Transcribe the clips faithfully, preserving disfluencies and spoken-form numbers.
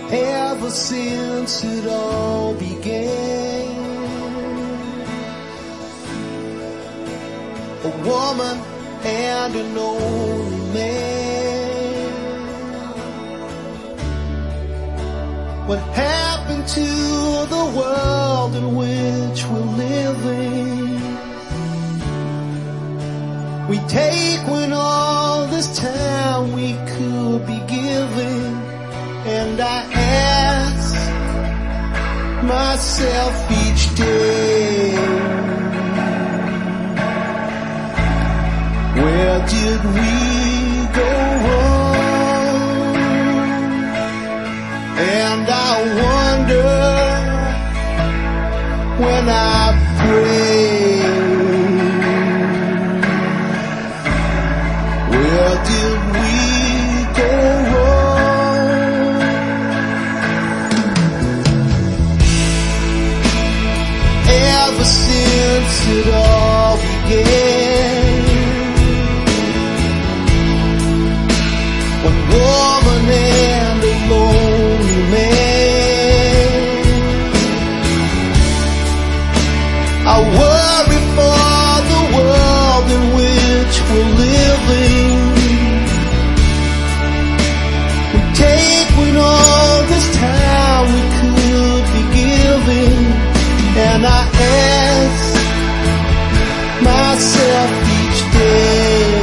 ever since it all began. A woman and an only man. What happened to the world in which we're living? We take when all this time we could be giving. And I ask myself each day, where did we go wrong? And I wonder when I pray, where did we go wrong? Ever since it all began, one woman and a lonely man. I worry for the world in which we're living. We take when all this time we could be giving. And I ask myself each day,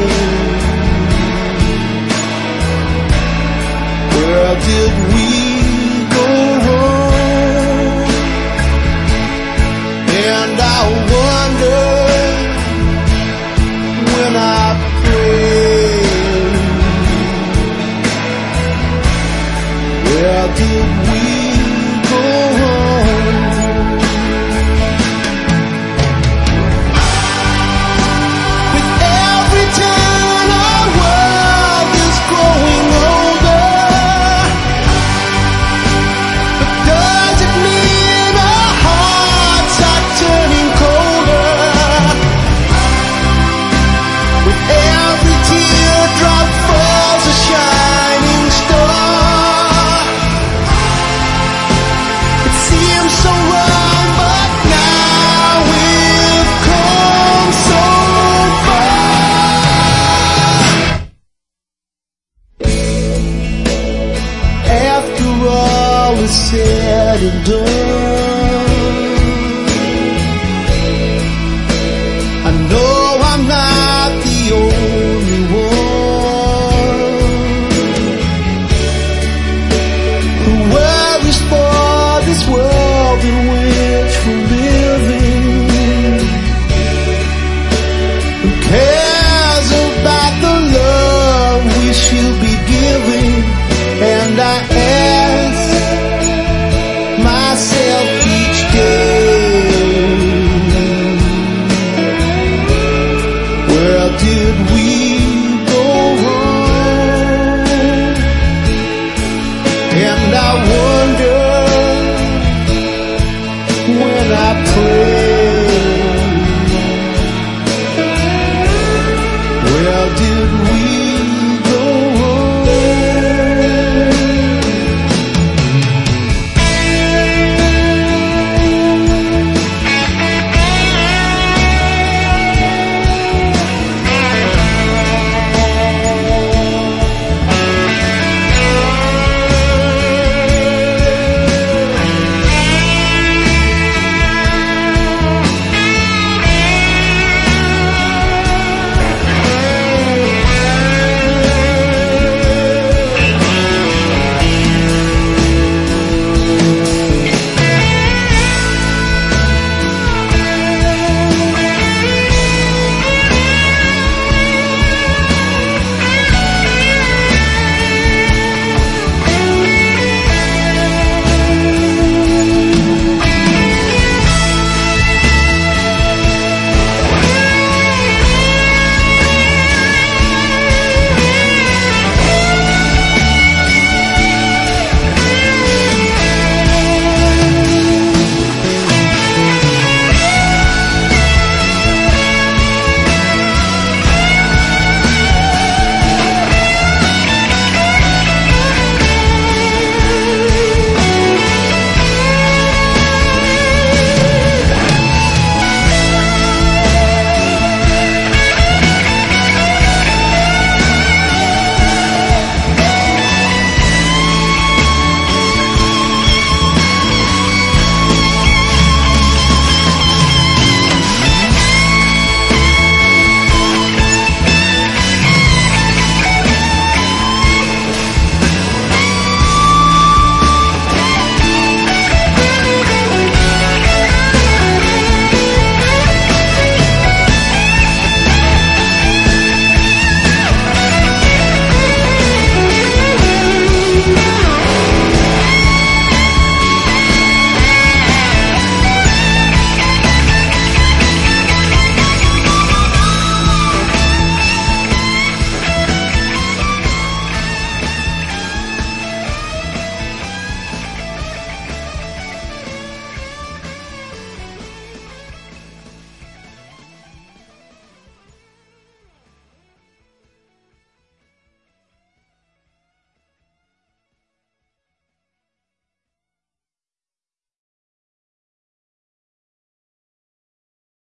where did we go wrong? And I wonder when I pray, where did we go wrong? Said and done,